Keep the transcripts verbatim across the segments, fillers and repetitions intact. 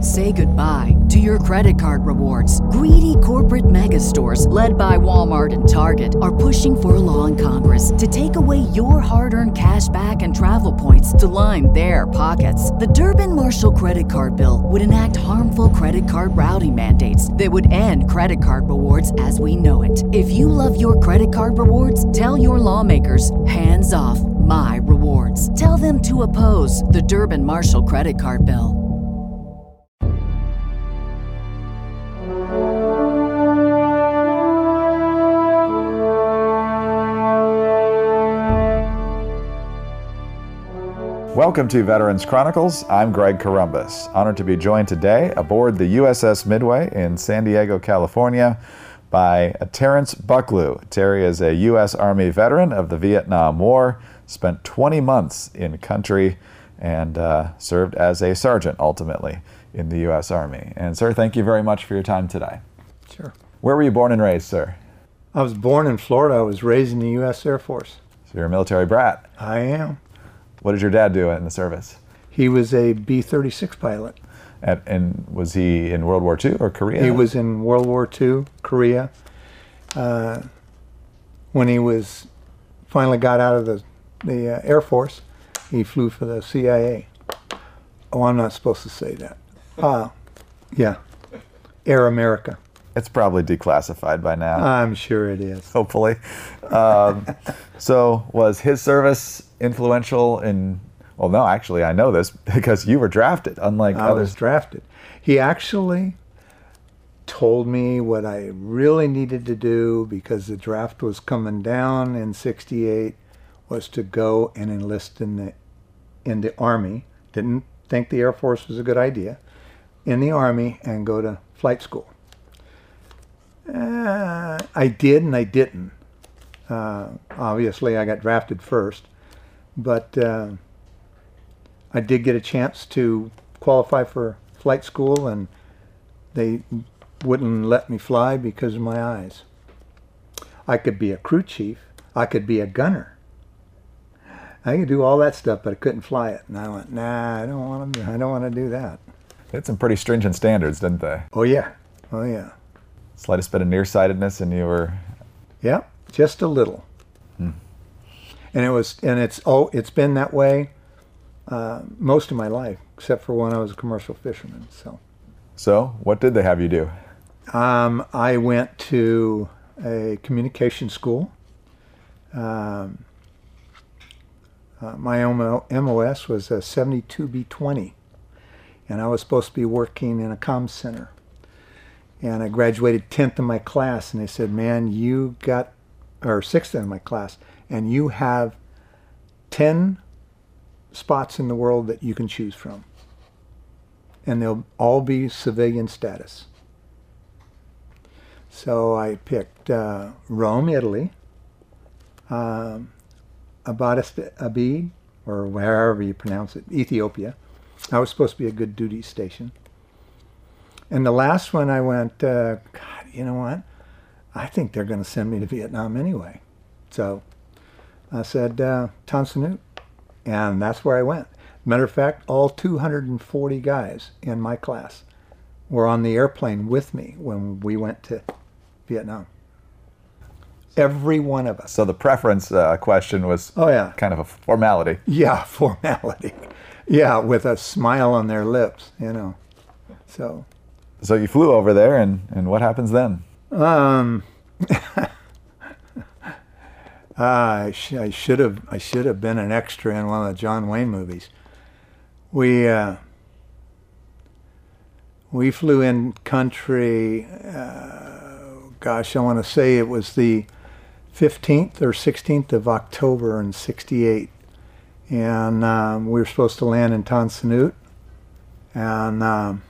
Say goodbye to your credit card rewards. Greedy corporate mega stores, led by Walmart and Target, are pushing for a law in Congress to take away your hard-earned cash back and travel points to line their pockets. The Durbin-Marshall credit card bill would enact harmful credit card routing mandates that would end credit card rewards as we know it. If you love your credit card rewards, tell your lawmakers, hands off my rewards. Tell them to oppose the Durbin-Marshall credit card bill. Welcome to Veterans Chronicles. I'm Greg Corombos, honored to be joined today aboard the U S S Midway in San Diego, California, by Terrence Bucklew. Terry is a U S Army veteran of the Vietnam War, spent twenty months in country, and uh, served as a sergeant, ultimately, in the U S Army. And sir, thank you very much for your time today. Sure. Where were you born and raised, sir? I was born in Florida. I was raised in the U S Air Force. So you're a military brat. I am. What did your dad do in the service? He was a B thirty-six pilot. At, and was he in World War Two or Korea? He was in World War Two, Korea. Uh, when he was finally got out of the, the uh, Air Force, he flew for the C I A. Oh, I'm not supposed to say that. Uh, yeah, Air America. It's probably declassified by now. I'm sure it is. Hopefully. Um, so was his service influential in, well, no, actually, I know this because you were drafted, unlike I others. was drafted. He actually told me what I really needed to do because the draft was coming down in sixty-eight was to go and enlist in the in the Army. Didn't think the Air Force was a good idea. In the Army and go to flight school. Uh, I did and I didn't. Uh, obviously, I got drafted first, but uh, I did get a chance to qualify for flight school, and they wouldn't let me fly because of my eyes. I could be a crew chief. I could be a gunner. I could do all that stuff, but I couldn't fly it. And I went, nah, I don't want to. I don't want to do that. They had some pretty stringent standards, didn't they? Oh yeah, oh yeah. Slightest bit of nearsightedness, and you were. Yeah, just a little. Hmm. And it was, and it's oh, it's been that way uh, most of my life, except for when I was a commercial fisherman. So. So, what did they have you do? Um, I went to a communication school. Um, uh, my M O S was a seventy-two B twenty, and I was supposed to be working in a comm center. And I graduated tenth in my class, and they said, man, you got, or sixth in my class, and you have ten spots in the world that you can choose from. And they'll all be civilian status. So I picked uh, Rome, Italy, um, Addis Ababa, or wherever you pronounce it, Ethiopia. I was supposed to be a good duty station. And the last one I went, uh, God, you know what? I think they're going to send me to Vietnam anyway. So I said, uh, Tan Son Nhut. And that's where I went. Matter of fact, all two hundred forty guys in my class were on the airplane with me when we went to Vietnam. Every one of us. So the preference uh, question was oh, yeah. kind of a formality. Yeah, formality. Yeah, with a smile on their lips, you know. So... So you flew over there, and, and what happens then? Um, uh, I, sh- I should have I should have been an extra in one of the John Wayne movies. We uh, we flew in country. Uh, gosh, I want to say it was the fifteenth or sixteenth of October in sixty-eight, and um, we were supposed to land in Tan Son Nhut, and. Um,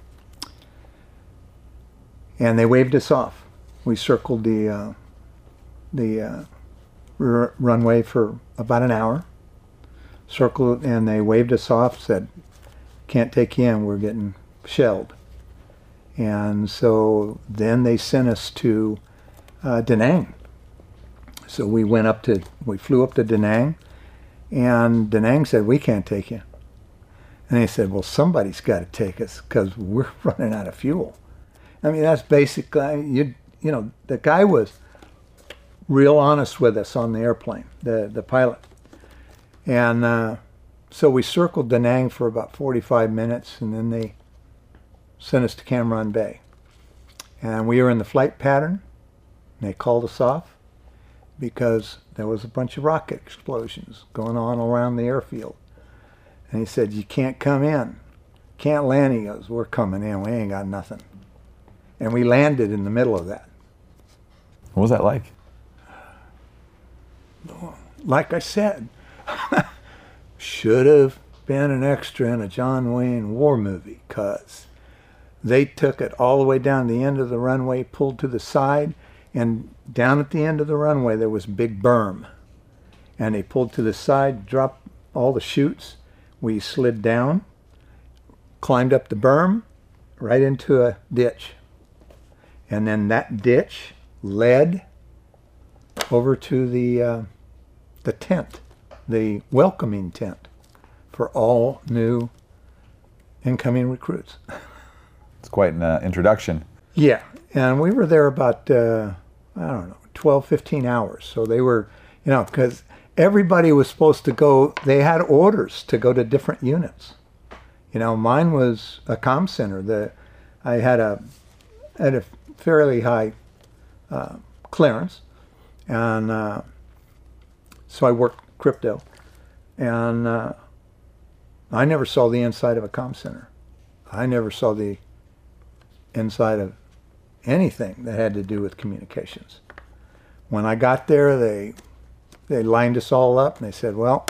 And they waved us off. We circled the uh, the uh, r- runway for about an hour. Circled, and they waved us off. Said, "Can't take you in. We're getting shelled." And so then they sent us to uh, Da Nang. So we went up to, we flew up to Da Nang, and Da Nang said, "We can't take you." And they said, well, somebody's got to take us because we're running out of fuel. I mean, that's basically, you you know, the guy was real honest with us on the airplane, the, the pilot. And uh, so we circled Da Nang for about forty-five minutes, and then they sent us to Cam Ranh Bay. And we were in the flight pattern, and they called us off because there was a bunch of rocket explosions going on around the airfield. And he said, you can't come in. Can't land. He goes, we're coming in. We ain't got nothing. And we landed in the middle of that. What was that like? Like I said, should have been an extra in a John Wayne war movie, because they took it all the way down the end of the runway, pulled to the side, and down at the end of the runway there was a big berm. And they pulled to the side, dropped all the chutes. We slid down, climbed up the berm, right into a ditch. And then that ditch led over to the uh, the tent, the welcoming tent for all new incoming recruits. It's quite an uh, introduction. Yeah, and we were there about, uh, I don't know, twelve, fifteen hours. So they were, you know, because everybody was supposed to go, they had orders to go to different units. You know, mine was a comm center. The, I had a, had a fairly high uh, clearance, and uh, so I worked crypto, and uh, I never saw the inside of a comm center. I never saw the inside of anything that had to do with communications. When I got there, they they lined us all up, and they said, well,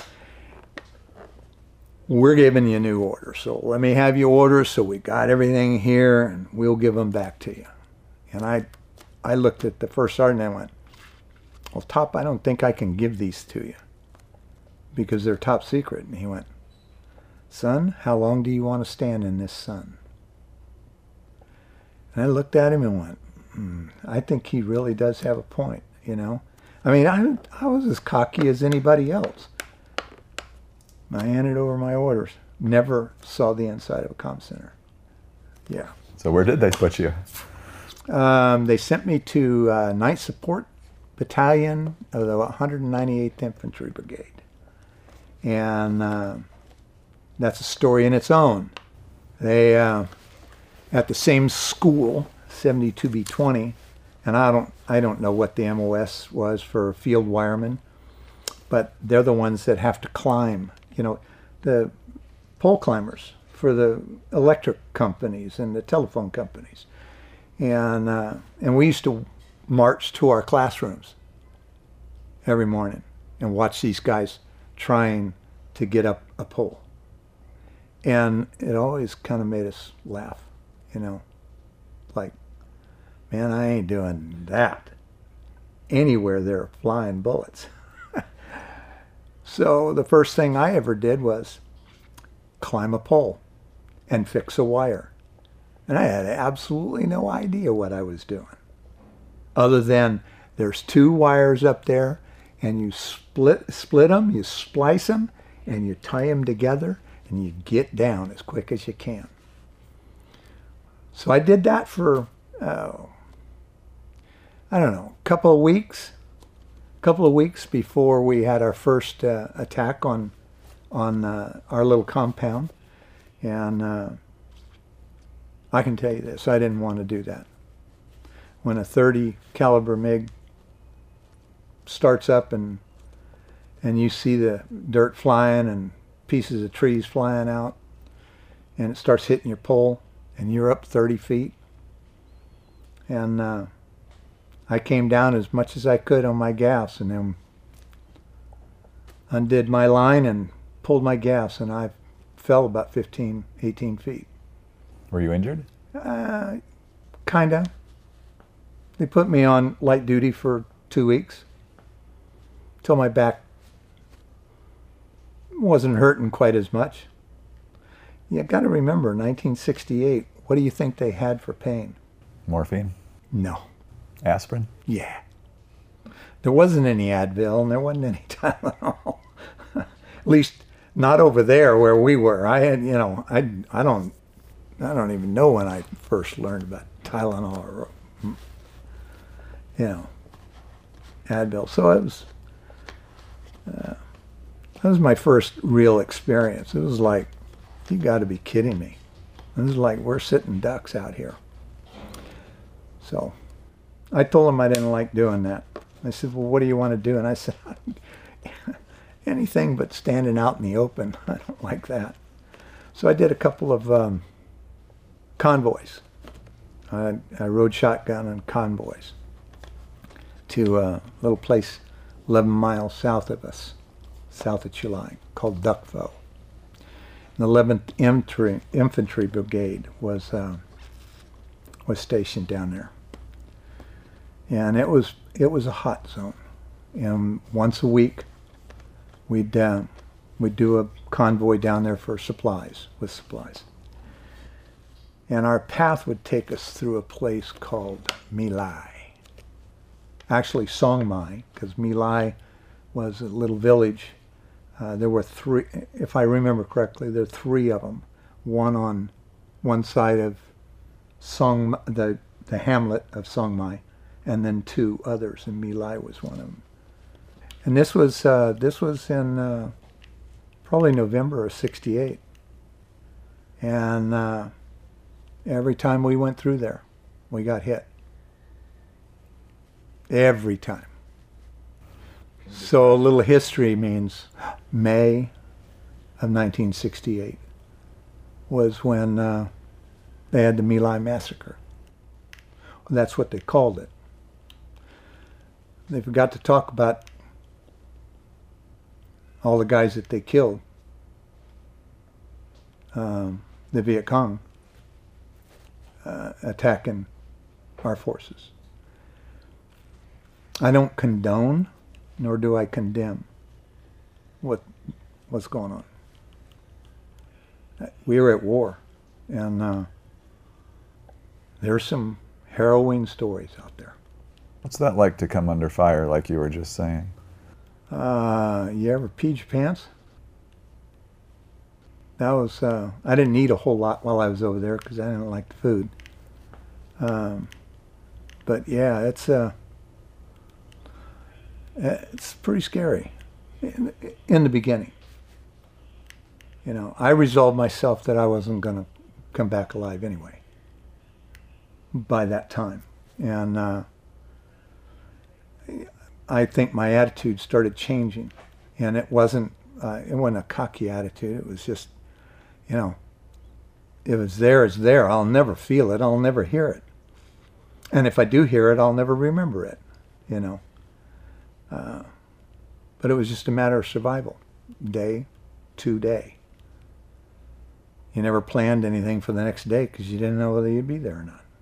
we're giving you new orders, so let me have your orders, so we got everything here, and we'll give them back to you. And I I looked at the first sergeant and I went, well, Top, I don't think I can give these to you because they're top secret. And he went, son, how long do you want to stand in this sun? And I looked at him and went, mm, I think he really does have a point, you know. I mean, I, I was as cocky as anybody else. I handed over my orders. Never saw the inside of a comm center. Yeah. So where did they put you? Um, they sent me to uh, Ninth Support Battalion of the one hundred ninety-eighth Infantry Brigade. And uh, that's a story in its own. They, uh, at the same school, seventy-two B twenty, and I don't, I don't know what the M O S was for field wiremen, but they're the ones that have to climb, you know, the pole climbers for the electric companies and the telephone companies. And uh, and we used to march to our classrooms every morning and watch these guys trying to get up a pole. And it always kind of made us laugh, you know, like, man, I ain't doing that anywhere there are flying bullets. So the first thing I ever did was climb a pole and fix a wire. And I had absolutely no idea what I was doing, other than there's two wires up there, and you split split them, you splice them, and you tie them together, and you get down as quick as you can. So I did that for, uh, I don't know, a couple of weeks, a couple of weeks before we had our first uh, attack on, on uh, our little compound, and uh, I can tell you this, I didn't want to do that. When a thirty caliber MiG starts up and and you see the dirt flying and pieces of trees flying out, and it starts hitting your pole, and you're up thirty feet. And uh, I came down as much as I could on my gas, and then undid my line and pulled my gas, and I fell about fifteen, eighteen feet. Were you injured? Uh, kinda. They put me on light duty for two weeks till my back wasn't hurting quite as much. You got to remember, nineteen sixty-eight, what do you think they had for pain? Morphine? No. Aspirin? Yeah. There wasn't any Advil, and there wasn't any Tylenol. At least not over there where we were. I had, you know, I, I don't, I don't even know when I first learned about Tylenol or, you know, Advil. So it was, uh, that was my first real experience. It was like, you got to be kidding me. It was like we're sitting ducks out here. So I told him I didn't like doing that. I said, well, what do you want to do? And I said, anything but standing out in the open. I don't like that. So I did a couple of um, convoys. I, I rode shotgun on convoys to a little place eleven miles south of us, south of Chulai, called Duckvo. The eleventh Infantry, Infantry Brigade was uh, was stationed down there, and it was it was a hot zone. And once a week, we'd uh, we'd do a convoy down there for supplies with supplies, and our path would take us through a place called My Lai. Actually, Song Mai, because My Lai was a little village. Uh, there were three, if I remember correctly, there were three of them. One on one side of Song, the the hamlet of Song Mai, and then two others, and My Lai was one of them. And this was uh, this was in uh, probably November of sixty-eight. And uh, every time we went through there, we got hit. Every time. So a little history means May of nineteen sixty-eight was when uh, they had the My Lai massacre. That's what they called it. They forgot to talk about all the guys that they killed. Um, the Viet Cong uh, attacking our forces. I don't condone, nor do I condemn what what's going on. We were at war, and uh, there's some harrowing stories out there. What's that like to come under fire, like you were just saying? Uh, you ever peed your pants? That was, uh, I didn't eat a whole lot while I was over there because I didn't like the food. Um, but yeah, it's, uh, it's pretty scary in, in the beginning. You know, I resolved myself that I wasn't going to come back alive anyway by that time. And uh, I think my attitude started changing. And it wasn't, uh, it wasn't a cocky attitude. It was just, you know, if it's there, it's there. I'll never feel it. I'll never hear it. And if I do hear it, I'll never remember it, you know. Uh, but it was just a matter of survival, day to day. You never planned anything for the next day because you didn't know whether you'd be there or not.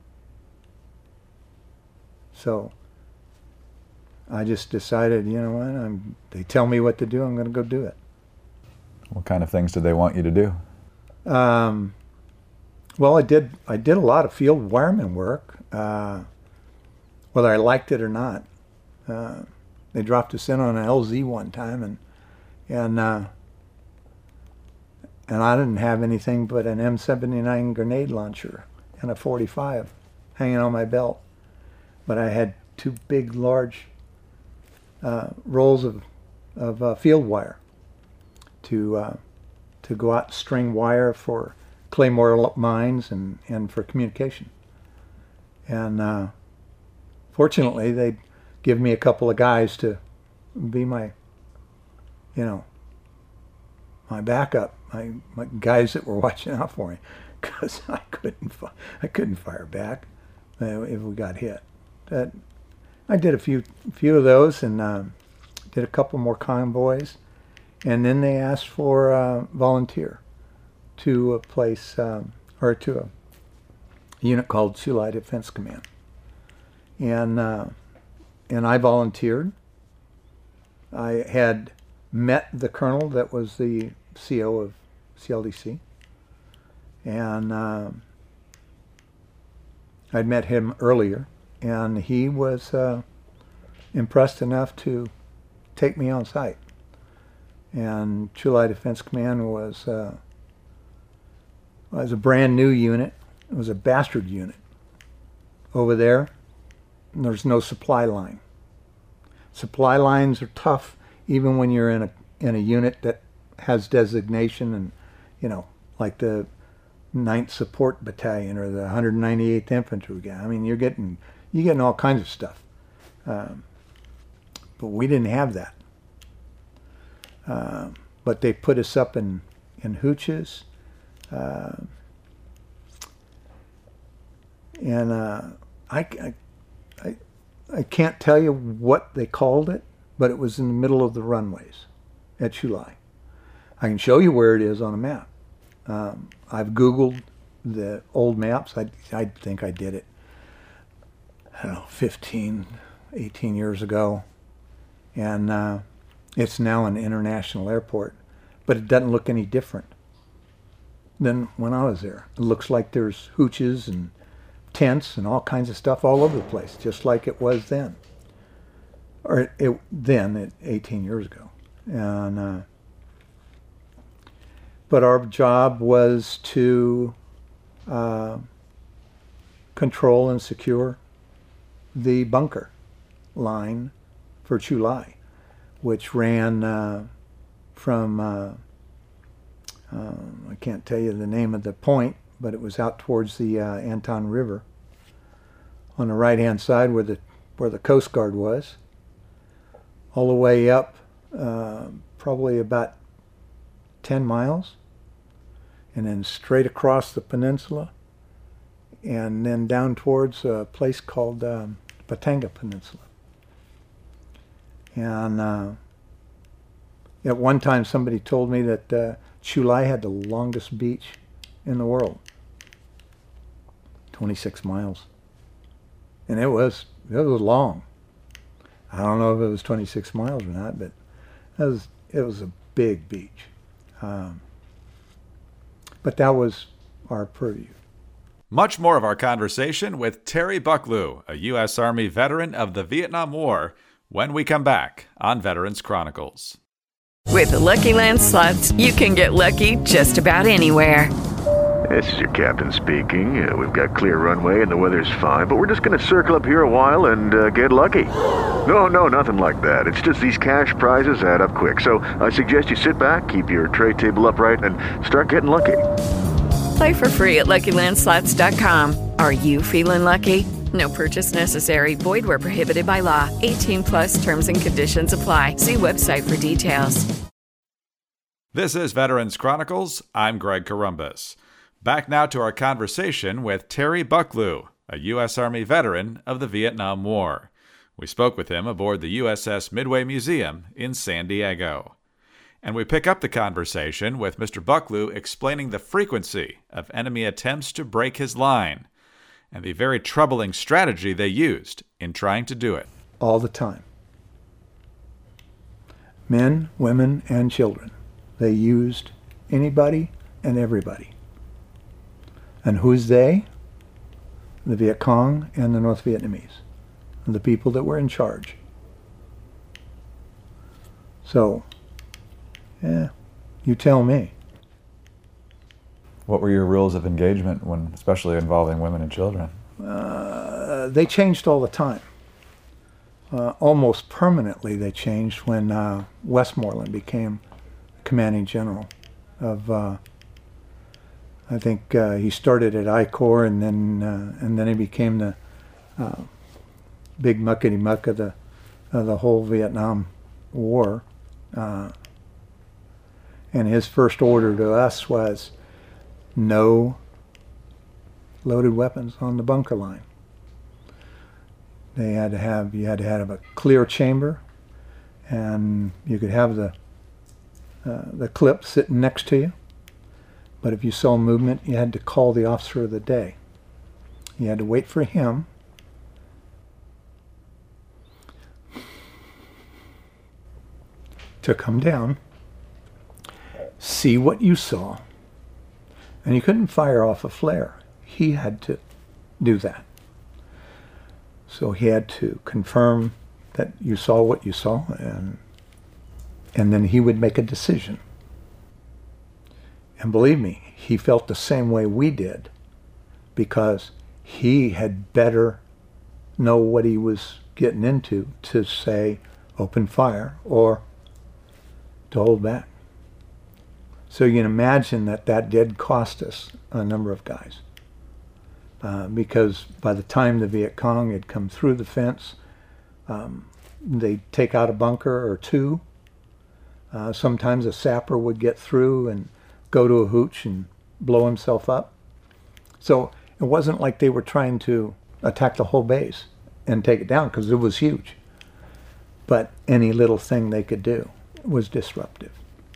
So I just decided, you know what, I'm, they tell me what to do, I'm going to go do it. What kind of things did they want you to do? Um, well, I did I did a lot of field wireman work, uh, whether I liked it or not. Uh, they dropped us in on an L Z one time, and and uh, and I didn't have anything but an M seventy-nine grenade launcher and a forty-five hanging on my belt. But I had two big, large uh, rolls of of uh, field wire to uh, to go out and string wire for claymore mines and, and for communication. And uh, fortunately, they'd give me a couple of guys to be my, you know, my backup, my, my guys that were watching out for me, because I couldn't fi- I couldn't fire back uh, if we got hit. That I did a few few of those and uh, did a couple more convoys, and then they asked for a volunteer to a place um, or to a unit called Chulai Defense Command, and uh, and I volunteered. I had met the colonel that was the C O of C L D C, and uh, I'd met him earlier, and he was uh, impressed enough to take me on site. And Chu-Lai Defense Command was, uh, was a brand new unit. It was a bastard unit. Over there, there's no supply line. Supply lines are tough even when you're in a in a unit that has designation, and, you know, like the ninth Support Battalion or the one hundred ninety-eighth Infantry Brigade. I mean, you're getting you're getting all kinds of stuff. Um, but we didn't have that. Uh, but they put us up in in hooches, uh, and uh, I, I I I can't tell you what they called it, but it was in the middle of the runways at Chu-Lai. I can show you where it is on a map. Um, I've Googled the old maps. I, I think I did it, I don't know, fifteen, eighteen years ago. And uh, it's now an international airport, but it doesn't look any different than when I was there. It looks like there's hooches and tents and all kinds of stuff all over the place, just like it was then. Or it, it then, it, eighteen years ago. And uh, but our job was to uh, control and secure the bunker line for Chu-Lai, which ran uh, from, uh, uh, I can't tell you the name of the point, but it was out towards the uh, Anton River on the right-hand side where the where the Coast Guard was, all the way up uh, probably about ten miles, and then straight across the peninsula, and then down towards a place called um, Batanga Peninsula. And uh, at one time somebody told me that uh, Chu-Lai had the longest beach in the world, twenty-six miles. And it was, it was long. I don't know if it was twenty-six miles or not, but it was, it was a big beach. Um, but that was our purview. Much more of our conversation with Terry Bucklew, a U S Army veteran of the Vietnam War, when we come back on Veterans Chronicles. With the Lucky Land Slots, you can get lucky just about anywhere. This is your captain speaking. Uh, we've got clear runway and the weather's fine, but we're just going to circle up here a while and uh, get lucky. No, no, nothing like that. It's just these cash prizes add up quick. So I suggest you sit back, keep your tray table upright, and start getting lucky. Play for free at Lucky Land Slots dot com. Are you feeling lucky? No purchase necessary. Void where prohibited by law. eighteen plus terms and conditions apply. See website for details. This is Veterans Chronicles. I'm Greg Corombos. Back now to our conversation with Terry Bucklew, a U S Army veteran of the Vietnam War. We spoke with him aboard the U S S Midway Museum in San Diego. And we pick up the conversation with Mister Bucklew explaining the frequency of enemy attempts to break his line and the very troubling strategy they used in trying to do it. All the time. Men, women, and children. They used anybody and everybody. And who's they? The Viet Cong and the North Vietnamese, the people that were in charge. So, yeah, you tell me. What were your rules of engagement, when, especially involving women and children? Uh, they changed all the time. Uh, almost permanently they changed when uh, Westmoreland became commanding general of uh, I think uh, he started at I Corps, and then uh, and then he became the uh, big muckety muck of the of the whole Vietnam War. Uh, and his first order to us was no loaded weapons on the bunker line. They had to have you had to have a clear chamber, and you could have the uh, the clip sitting next to you. But if you saw movement, you had to call the officer of the day. You had to wait for him to come down, see what you saw, and you couldn't fire off a flare. He had to do that. So he had to confirm that you saw what you saw, and and then he would make a decision. And believe me, he felt the same way we did, because he had better know what he was getting into to say open fire or to hold back. So you can imagine that that did cost us a number of guys. Uh, because by the time the Viet Cong had come through the fence, um, they'd take out a bunker or two. Uh, sometimes a sapper would get through and go to a hooch and blow himself up. So it wasn't like they were trying to attack the whole base and take it down, because it was huge. But any little thing they could do was disruptive.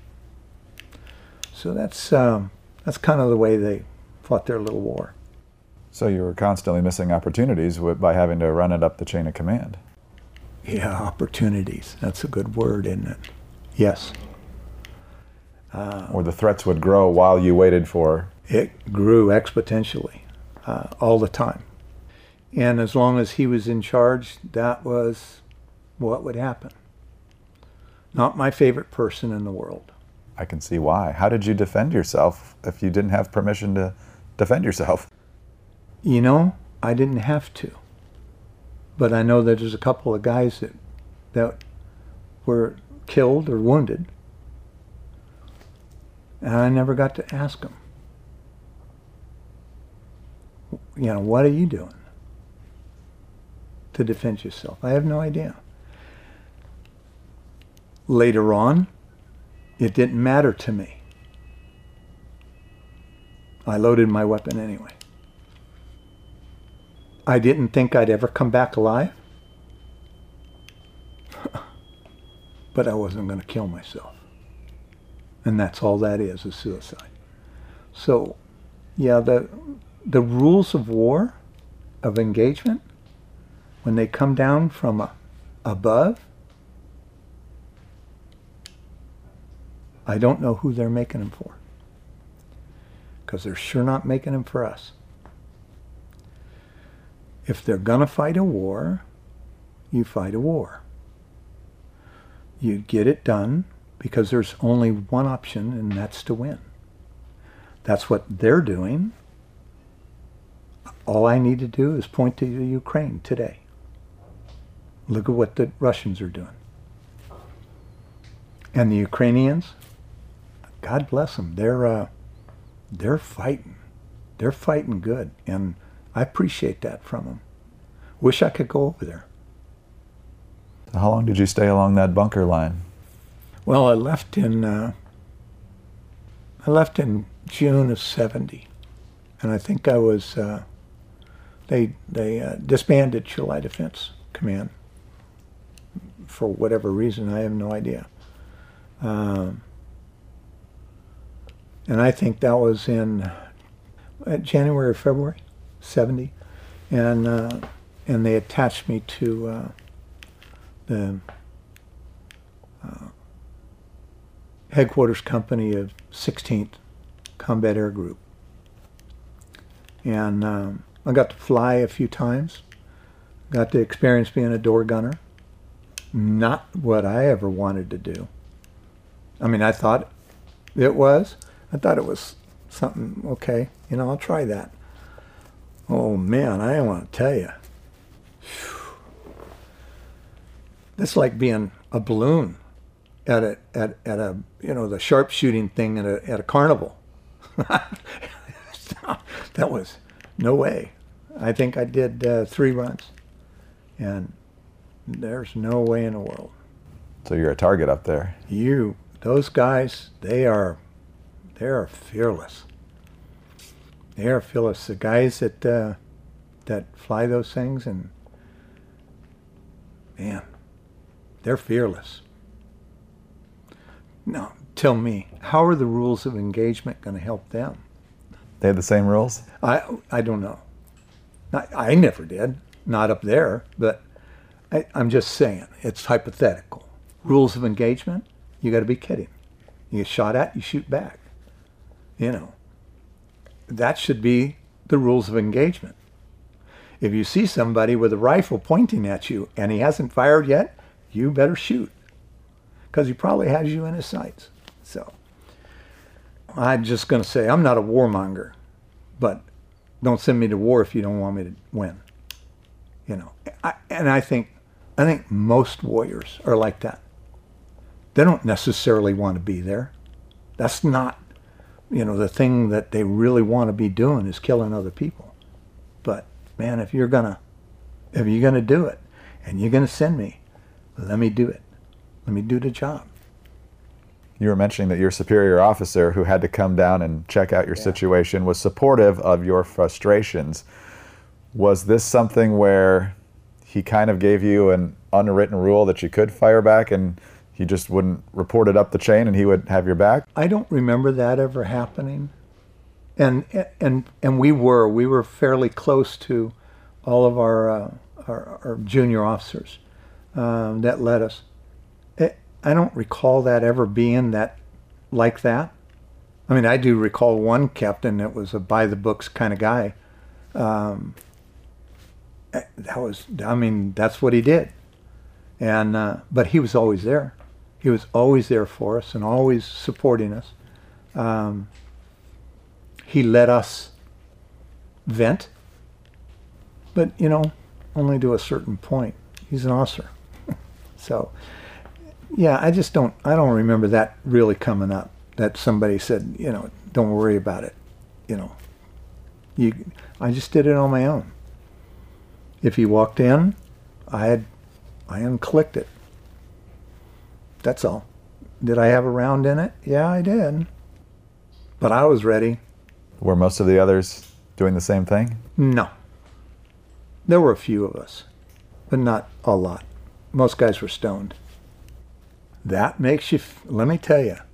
So that's um, that's kind of the way they fought their little war. So you were constantly missing opportunities with, by having to run it up the chain of command. Yeah, opportunities. That's a good word, isn't it? Yes. Uh, or the threats would grow while you waited for... It grew exponentially uh, all the time. And as long as he was in charge, that was what would happen. Not my favorite person in the world. I can see why. How did you defend yourself if you didn't have permission to defend yourself? You know, I didn't have to. But I know that there's a couple of guys that, that were killed or wounded, and I never got to ask them, you know, what are you doing to defend yourself? I have no idea. Later on, it didn't matter to me. I loaded my weapon anyway. I didn't think I'd ever come back alive, but I wasn't going to kill myself. And that's all that is, is suicide. So, yeah, the the rules of war, of engagement, when they come down from uh, above, I don't know who they're making them for. Because they're sure not making them for us. If they're going to fight a war, you fight a war. You get it done because there's only one option, and that's to win. That's what they're doing. All I need to do is point to the Ukraine today. Look at what the Russians are doing. And the Ukrainians, God bless them, they're, uh, they're fighting. They're fighting good. And I appreciate that from them. Wish I could go over there. How long did you stay along that bunker line? Well, I left in uh, I left in June of seventy, and I think I was uh, they they uh, disbanded July Defense Command for whatever reason. I have no idea. Um, and I think that was in uh, January or February. seventy, and uh, and they attached me to uh, the uh, headquarters company of sixteenth Combat Air Group, and um, I got to fly a few times, got to experience being a door gunner. Not what I ever wanted to do. I mean, I thought it was. I thought it was something, okay, you know, I'll try that. Oh man, I want to tell you. That's like being a balloon at a at at a you know the sharpshooting thing at a at a carnival. That was no way. I think I did uh, three runs, and there's no way in the world. So you're a target up there. You, those guys, they are, they are fearless. They are fearless. The guys that uh, that fly those things, and man, they're fearless. Now, tell me, how are the rules of engagement going to help them? They have the same rules? I I don't know. I, I never did, not up there, but I, I'm just saying, it's hypothetical. Rules of engagement, you got to be kidding. You get shot at, you shoot back. You know, that should be the rules of engagement. If you see somebody with a rifle pointing at you and he hasn't fired yet, you better shoot. because he probably has you in his sights. So I'm just going to say I'm not a warmonger, but don't send me to war if you don't want me to win. You know, I, and I think I think most warriors are like that. They don't necessarily want to be there. That's not, you know, the thing that they really want to be doing is killing other people. But man, if you're gonna, if you're gonna do it, and you're gonna send me, let me do it. Let me do the job. You were mentioning that your superior officer, who had to come down and check out your yeah. situation, was supportive of your frustrations. Was this something where he kind of gave you an unwritten rule that you could fire back and he just wouldn't report it up the chain and he would have your back? I don't remember that ever happening. And and and we were we were fairly close to all of our uh, our, our junior officers um, that led us. It, I don't recall that ever being that like that. I mean, I do recall one captain that was a by the books kind of guy. Um, that was, I mean, that's what he did. And uh, but he was always there. He was always there for us and always supporting us. Um, he let us vent, but you know, only to a certain point. He's an officer. So, yeah, I just don't, I don't remember that really coming up, that somebody said, you know, don't worry about it. You know, you, I just did it on my own. If he walked in, I had, I unclicked it. That's all. Did I have a round in it? Yeah, I did. But I was ready. Were most of the others doing the same thing? No. There were a few of us, but not a lot. Most guys were stoned. That makes you, let me tell you,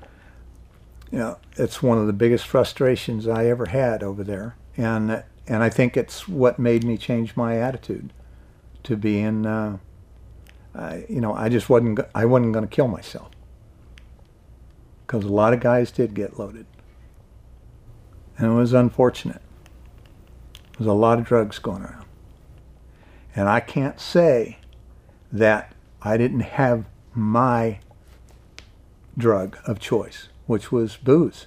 you know, it's one of the biggest frustrations I ever had over there. And and I think it's what made me change my attitude to being, uh, I, you know, I just wasn't, I wasn't going to kill myself. Because a lot of guys did get loaded. And it was unfortunate. There was a lot of drugs going around. And I can't say that I didn't have my drug of choice, which was booze.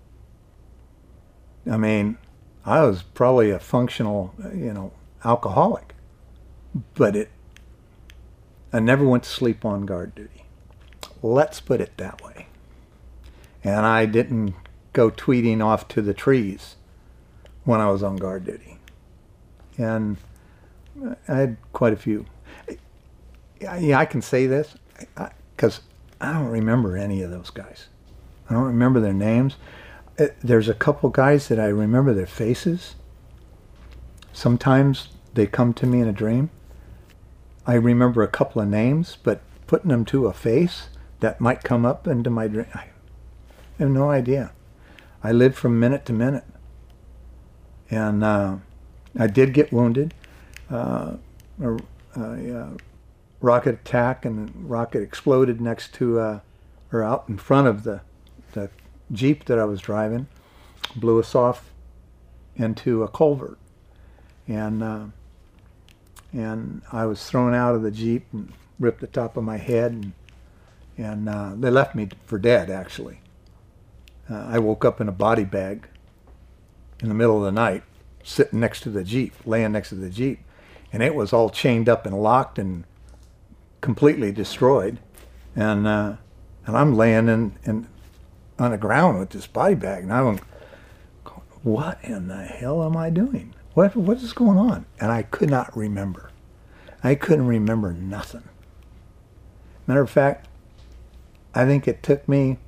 I mean, I was probably a functional, you know, alcoholic, but it, I never went to sleep on guard duty. Let's put it that way. And I didn't go tweeting off to the trees when I was on guard duty. And I had quite a few. Yeah, I can say this because I, I don't remember any of those guys. I don't remember their names. There's a couple guys that I remember their faces. Sometimes they come to me in a dream. I remember a couple of names, but putting them to a face that might come up into my dream, I have no idea. I lived from minute to minute. And uh, I did get wounded. Uh, a, a rocket attack, and the rocket exploded next to, uh, or out in front of the, the Jeep that I was driving, blew us off into a culvert. And uh, and I was thrown out of the Jeep and ripped the top of my head, and, and uh, they left me for dead, actually. Uh, I woke up in a body bag in the middle of the night, sitting next to the Jeep, laying next to the Jeep, and it was all chained up and locked and completely destroyed. And uh, and I'm laying in, in on the ground with this body bag, and I'm going, what in the hell am I doing? What what is going on? And I could not remember. I couldn't remember nothing. Matter of fact, I think it took me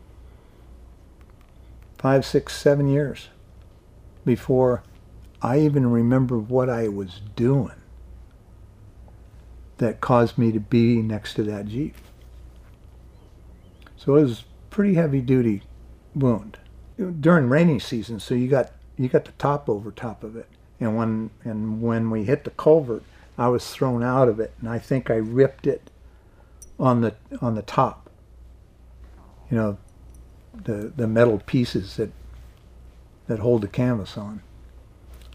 five, six, seven years before I even remember what I was doing that caused me to be next to that Jeep. So it was a pretty heavy duty wound during rainy season. So you got you got the top over top of it, and when and when we hit the culvert, I was thrown out of it, and I think I ripped it on the on the top. You know, the the metal pieces that that hold the canvas on.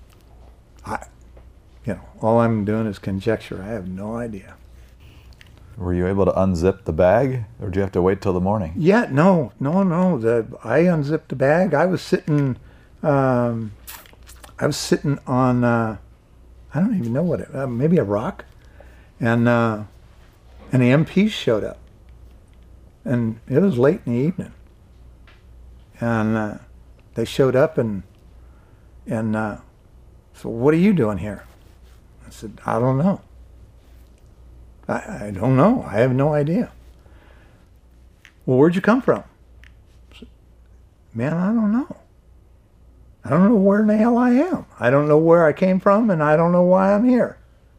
I, you know, all I'm doing is conjecture. I have no idea. Were you able to unzip the bag, or did you have to wait till the morning? Yeah, no, no, no. The I unzipped the bag. I was sitting, um, I was sitting on, uh, I don't even know what it, uh, maybe a rock, and uh, and the M Ps showed up, and it was late in the evening, and uh, they showed up and and uh, so what are you doing here? I said, I don't know. I, I don't know. I have no idea. Well, where'd you come from? I said, man, I don't know. I don't know where in the hell I am. I don't know where I came from, and I don't know why I'm here.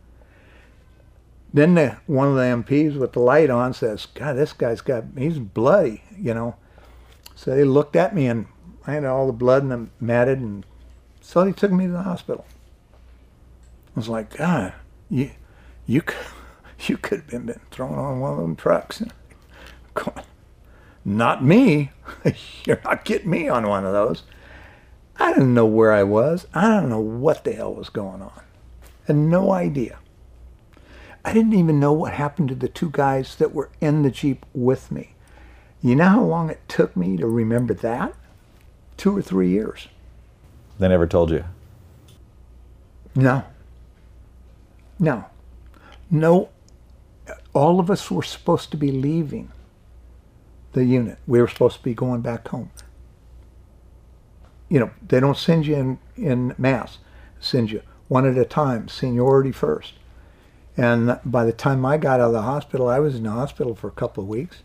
Then the, one of the M Ps with the light on says, God, this guy's got, he's bloody, you know. So they looked at me, and I had all the blood and I'm matted, and so they took me to the hospital. I was like, God, you, you could... You could have been, been thrown on one of them trucks. Not me. You're not getting me on one of those. I didn't know where I was. I don't know what the hell was going on. Had no idea. I didn't even know what happened to the two guys that were in the Jeep with me. You know how long it took me to remember that? Two or three years. They never told you? No. No. No. All of us were supposed to be leaving the unit. We were supposed to be going back home. You know, they don't send you in, in mass. They send you one at a time, seniority first. And by the time I got out of the hospital, I was in the hospital for a couple of weeks.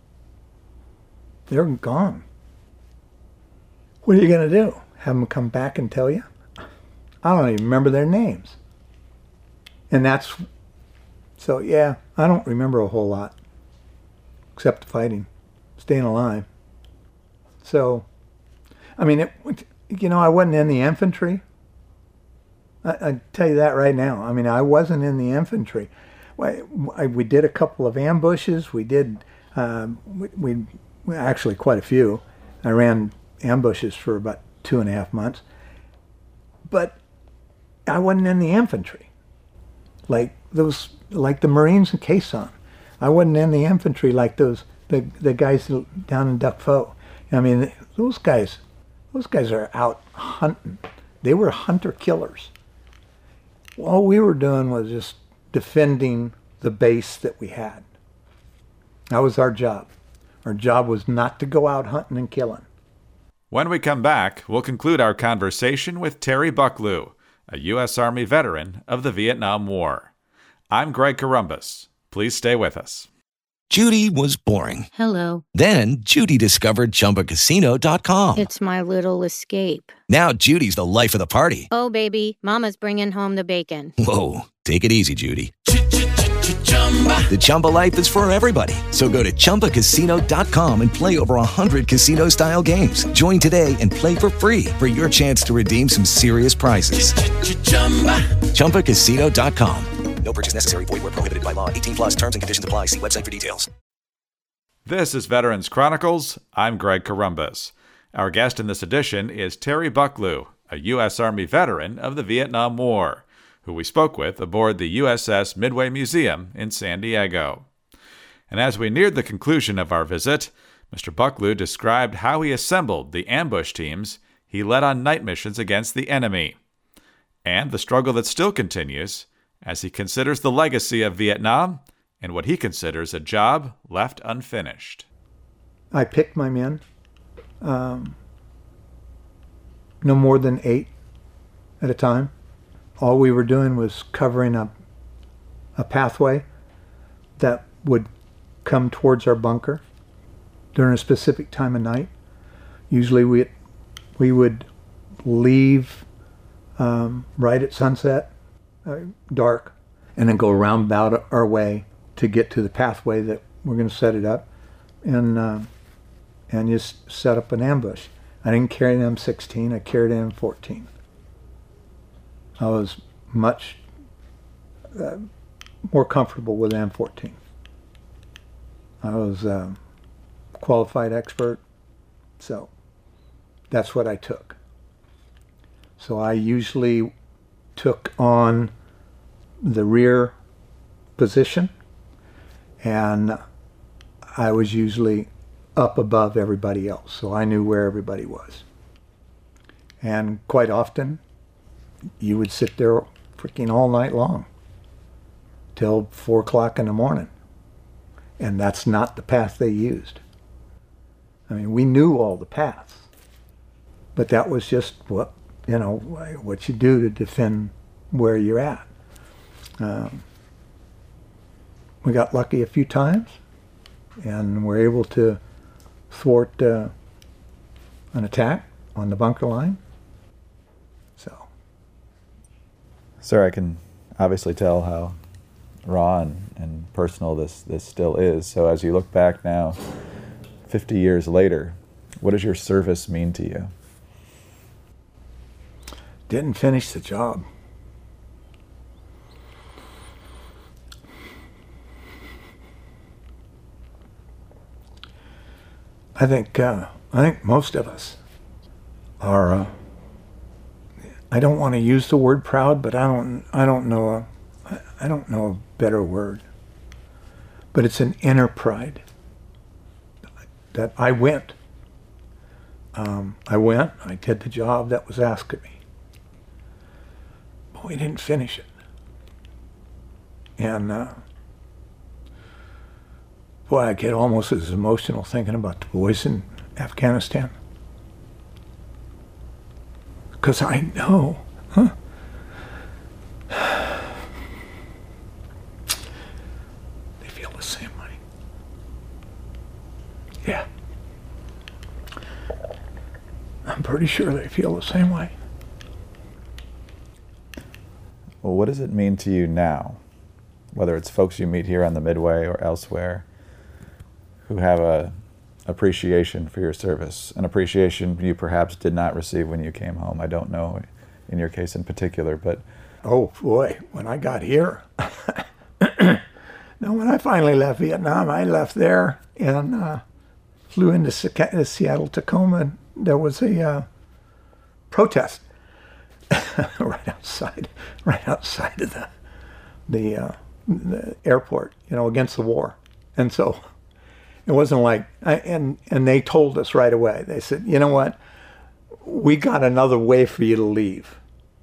They're gone. What are you going to do? Have them come back and tell you? I don't even remember their names. And that's... So, yeah, I don't remember a whole lot, except fighting, staying alive. So, I mean, it, you know, I wasn't in the infantry. I, I tell you that right now. I mean, I wasn't in the infantry. I, I, we did a couple of ambushes. We did, um, we, we actually quite a few. I ran ambushes for about two and a half months. But I wasn't in the infantry. Like those, like the Marines in Quezon. I wasn't in the infantry like those, the the guys down in Duck Pho. I mean, those guys, those guys are out hunting. They were hunter killers. All we were doing was just defending the base that we had. That was our job. Our job was not to go out hunting and killing. When we come back, we'll conclude our conversation with Terry Bucklew, a U S Army veteran of the Vietnam War. I'm Greg Corombos. Please stay with us. Judy was boring. Hello. Then Judy discovered Chumba Casino dot com. It's my little escape. Now Judy's the life of the party. Oh, baby, mama's bringing home the bacon. Whoa, take it easy, Judy. The Chumba life is for everybody. So go to Chumba Casino dot com and play over one hundred casino-style games. Join today and play for free for your chance to redeem some serious prizes. Chumba Casino dot com. No purchase necessary. Void where prohibited by law. eighteen plus terms and conditions apply. See website for details. This is Veterans Chronicles. I'm Greg Corombos. Our guest in this edition is Terry Bucklew, a U S Army veteran of the Vietnam War, who we spoke with aboard the U S S Midway Museum in San Diego. And as we neared the conclusion of our visit, Mister Bucklew described how he assembled the ambush teams he led on night missions against the enemy, and the struggle that still continues as he considers the legacy of Vietnam and what he considers a job left unfinished. I picked my men, um, no more than eight at a time. All we were doing was covering up a pathway that would come towards our bunker during a specific time of night. Usually we we would leave um, right at sunset, uh, dark, and then go around about our way to get to the pathway that we're going to set it up, and uh, and just set up an ambush. I didn't carry an M sixteen. I carried an M fourteen. I was much uh, more comfortable with M fourteen. I was a qualified expert, so that's what I took. So I usually took on the rear position, And I was usually up above everybody else, so I knew where everybody was. And quite often, you would sit there freaking all night long till four o'clock in the morning. And that's not the path they used. I mean, we knew all the paths, but that was just what, you know, what you do to defend where you're at. Um, we got lucky a few times, and were able to thwart uh, an attack on the bunker line. So, Sir, I can obviously tell how raw and, and personal this, this still is. So as you look back now, fifty years later, what does your service mean to you? Didn't finish the job. I think uh, I think most of us are. Uh, I don't want to use the word proud, but I don't. I don't know. A, I don't know a better word. But it's an inner pride that I went. Um, I went. I did the job that was asked of me. But we didn't finish it. And uh, boy, I get almost as emotional thinking about the boys in Afghanistan. Because I know, huh? They feel the same way. Yeah. I'm pretty sure they feel the same way. Well, what does it mean to you now, whether it's folks you meet here on the Midway or elsewhere, who have a appreciation for your service, an appreciation you perhaps did not receive when you came home? I don't know in your case in particular, but... Oh, boy, when I got here, no, when I finally left Vietnam, I left there and uh, flew into Seattle, Tacoma. There was a uh, protest right outside, right outside of the, the, uh, the airport, you know, against the war. And so it wasn't like, I, and, and they told us right away, they said, you know what, we got another way for you to leave.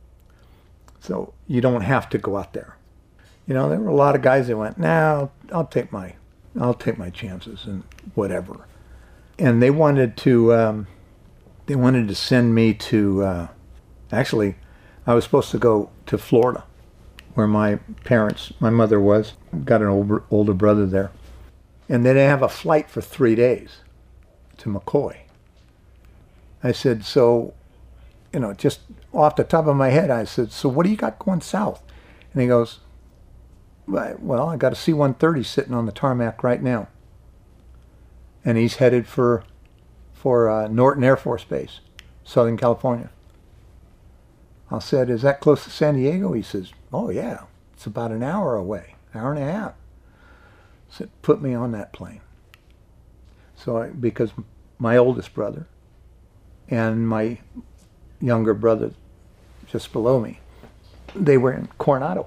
So you don't have to go out there. You know, there were a lot of guys that went, nah, I'll, I'll take my, I'll take my chances and whatever. And they wanted to, um, they wanted to send me to, uh, actually, I was supposed to go to Florida, where my parents, my mother was, got an older, older brother there. And they didn't have a flight for three days to McCoy. I said, so, you know, just off the top of my head, I said, so what do you got going south? And he goes, well, I got a C one thirty sitting on the tarmac right now. And he's headed for, for uh, Norton Air Force Base, Southern California. I said, is that close to San Diego? He says, oh, yeah, it's about an hour away, hour and a half. I said, put me on that plane. So I, because my oldest brother and my younger brother just below me, they were in Coronado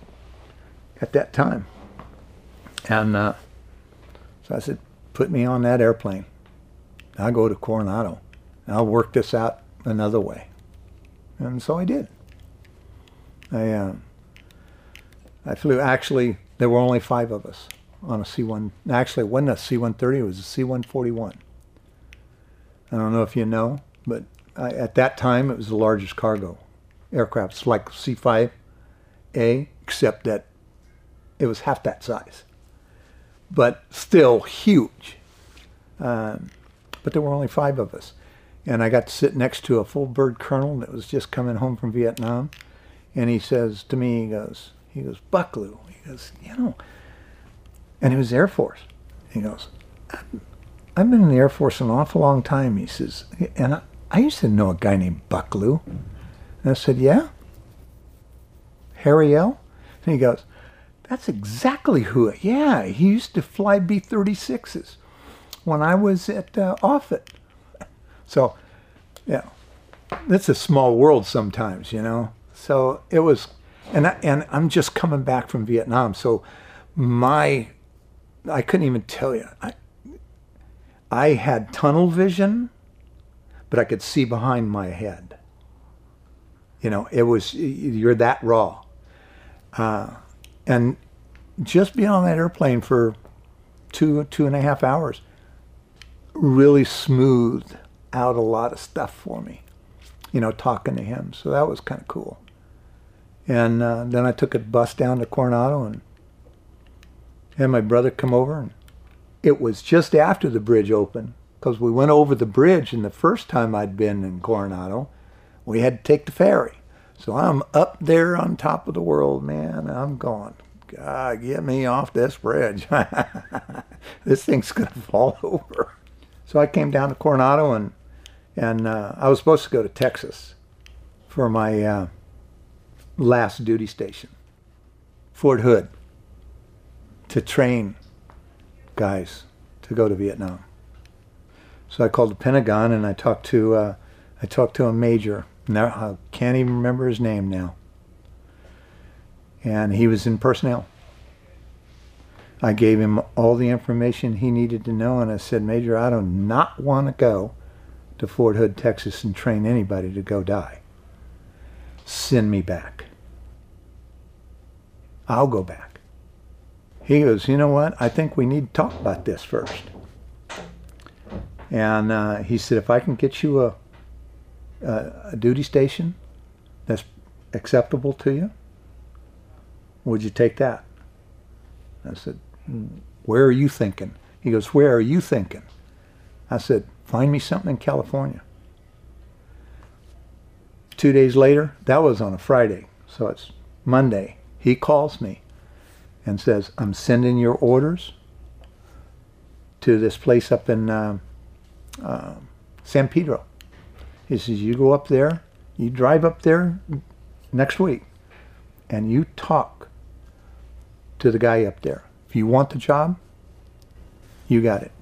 at that time. And uh, so I said, put me on that airplane. I'll go to Coronado. I'll work this out another way. And so I did. I uh, I flew, actually, there were only five of us on a C one. Actually, it wasn't a C one thirty, it was a C one forty-one. I don't know if you know, but I, at that time, it was the largest cargo aircraft. It's like C five A, except that it was half that size. But still huge. Um, but there were only five of us. And I got to sit next to a full bird colonel that was just coming home from Vietnam. And he says to me, he goes, he goes, Bucklew, he goes, you know, and he was Air Force. He goes, I've been in the Air Force an awful long time, he says, and I, I used to know a guy named Bucklew. And I said, yeah? Harry L? And he goes, that's exactly who, yeah, he used to fly B thirty-sixes when I was at uh, Offutt. So, yeah, it's a small world sometimes, you know. So it was, and I, and I'm just coming back from Vietnam. So my I couldn't even tell you. I, I had tunnel vision, but I could see behind my head. You know, it was, you're that raw. Uh, and just being on that airplane for two, two and a half hours really smoothed out a lot of stuff for me, you know, talking to him. So that was kind of cool. And uh, then I took a bus down to Coronado and had my brother come over. And it was just after the bridge opened, because we went over the bridge, and the first time I'd been in Coronado, we had to take the ferry. So I'm up there on top of the world, man. I'm going, God, get me off this bridge. This thing's going to fall over. So I came down to Coronado, and and uh, I was supposed to go to Texas for my uh, last duty station, Fort Hood, to train guys to go to Vietnam. So I called the Pentagon, and I talked to uh, I talked to a major. Now I can't even remember his name now. And he was in personnel. I gave him all the information he needed to know, and I said, Major, I do not want to go to Fort Hood, Texas, and train anybody to go die. Send me back. I'll go back. He goes, you know what? I think we need to talk about this first. And uh, he said, if I can get you a, a, a duty station that's acceptable to you, would you take that? I said, where are you thinking? He goes, where are you thinking? I said, find me something in California. Two days later, that was on a Friday, so it's Monday. He calls me and says, I'm sending your orders to this place up in uh, uh, San Pedro. He says, you go up there, you drive up there next week, and you talk to the guy up there. If you want the job, you got it.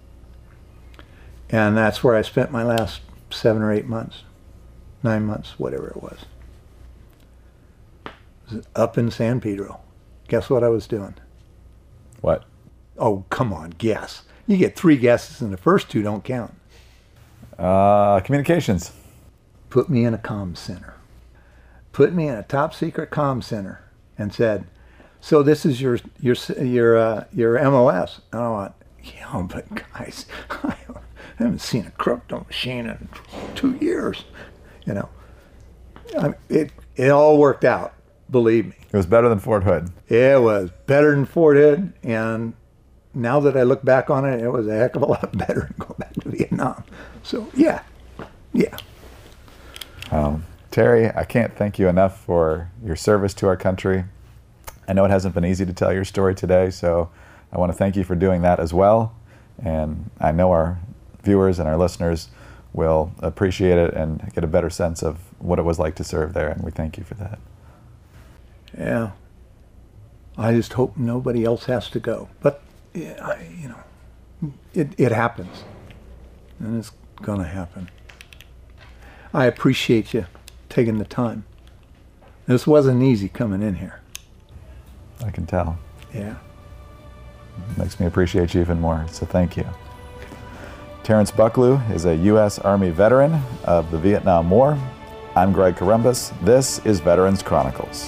And that's where I spent my last seven or eight months, nine months, whatever it was. It was up in San Pedro. Guess what I was doing? What? Oh, come on, guess. You get three guesses and the first two don't count. Uh, communications. Put me in a comm center. Put me in a top secret comm center and said, so this is your your your uh, your M O S. And I went, yeah, but guys, I haven't seen a crypto machine in two years. You know, I mean, it it all worked out. Believe me. It was better than Fort Hood. It was better than Fort Hood, and now that I look back on it, it was a heck of a lot better than going back to Vietnam. So yeah, yeah. Um, Terry, I can't thank you enough for your service to our country. I know it hasn't been easy to tell your story today, so I want to thank you for doing that as well. And I know our viewers and our listeners will appreciate it and get a better sense of what it was like to serve there, and we thank you for that. Yeah. I just hope nobody else has to go. But, I, you know, it, it happens. And it's going to happen. I appreciate you taking the time. This wasn't easy coming in here. I can tell. Yeah. It makes me appreciate you even more, so thank you. Terrence Bucklew is a U S Army veteran of the Vietnam War. I'm Greg Corombos. This is Veterans Chronicles.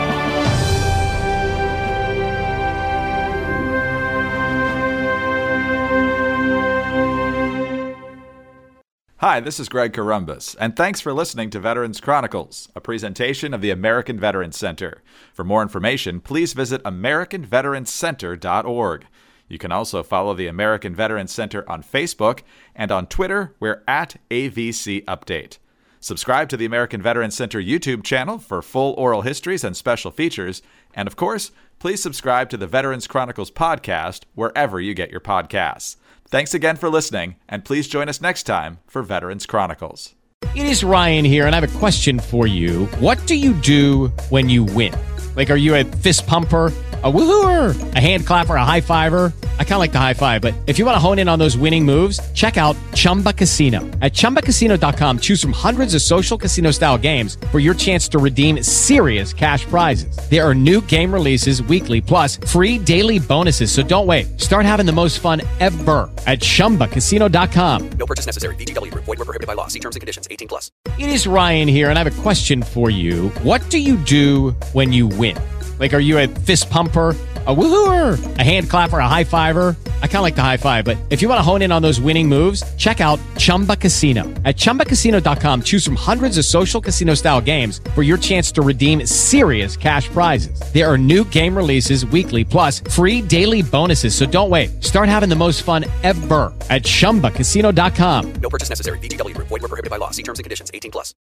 Hi, this is Greg Corombos, and thanks for listening to Veterans Chronicles, a presentation of the American Veterans Center. For more information, please visit American Veterans Center dot org. You can also follow the American Veterans Center on Facebook, and on Twitter, we're at A V C Update. Subscribe to the American Veterans Center YouTube channel for full oral histories and special features, and of course, please subscribe to the Veterans Chronicles podcast wherever you get your podcasts. Thanks again for listening, and please join us next time for Veterans Chronicles. It is Ryan here, and I have a question for you. What do you do when you win? Like, are you a fist pumper? A woohooer, a hand clapper, a high fiver. I kind of like the high five, but if you want to hone in on those winning moves, check out Chumba Casino. At chumba casino dot com, choose from hundreds of social casino style games for your chance to redeem serious cash prizes. There are new game releases weekly, plus free daily bonuses. So don't wait. Start having the most fun ever at chumba casino dot com. No purchase necessary. V G W Group. Void where prohibited by law. See terms and conditions. eighteen plus. It is Ryan here, and I have a question for you. What do you do when you win? Like, are you a fist pumper, a woohooer, a hand clapper, a high fiver? I kind of like the high five, but if you want to hone in on those winning moves, check out Chumba Casino. At chumba casino dot com, choose from hundreds of social casino style games for your chance to redeem serious cash prizes. There are new game releases weekly, plus free daily bonuses. So don't wait. Start having the most fun ever at chumba casino dot com. No purchase necessary. V G W Group. Void where prohibited by law. See terms and conditions. eighteen plus.